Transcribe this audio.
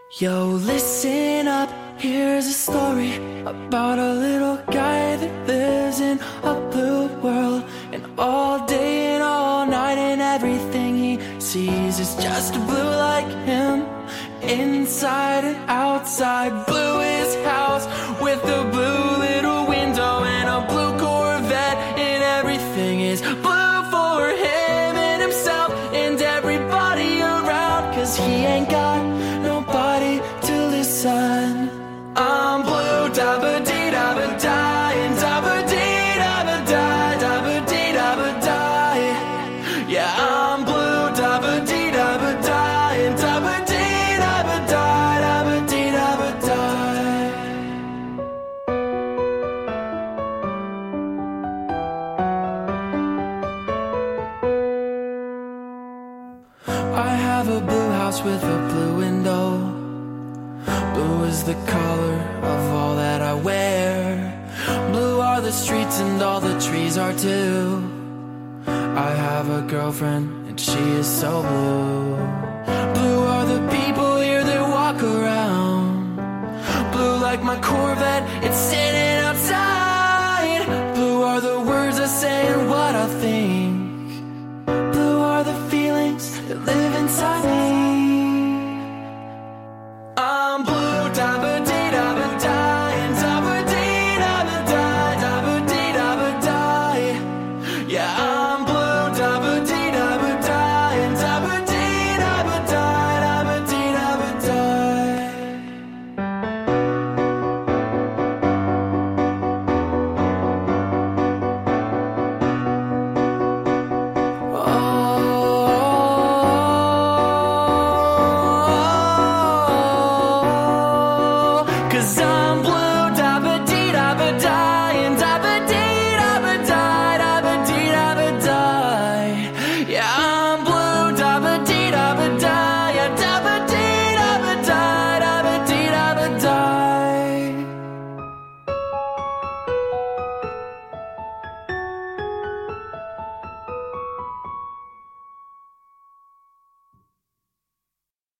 Yo, listen up, here's a story about a little guy that lives in a blue world. And all day and all night and everything he sees is just blue like him. Inside and outside, blue his house with a blue little window and a blue Corvette. And everything is blue for him and himself and everybody around, 'cause he ain't got nobody to listen. I'm blue, da-ba-dee-da-ba-die, and da-ba-dee-da-ba-die, da-ba-dee-da-ba-die. Yeah, I'm blue, da-ba-dee-da-ba-die, and da-ba-dee-da-ba-die, da-ba-dee-da-ba-die. I have a blue house with a blue window. Blue is the color of all that I wear. Blue are the streets and all the trees are too. I have a girlfriend and she is so blue. Blue are the people here that walk around. Blue like my Corvette, it's sitting outside. Blue are the words I say and